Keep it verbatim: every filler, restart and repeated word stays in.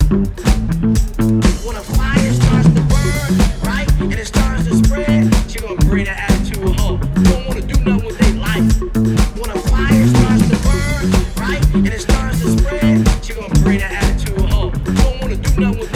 When a fire starts to burn, right, and it starts to spread, she gonna bring that attitude home. Don't wanna do nothing with their life. When a fire starts to burn, right, and it starts to spread, she gonna bring that attitude home. Don't wanna do nothing with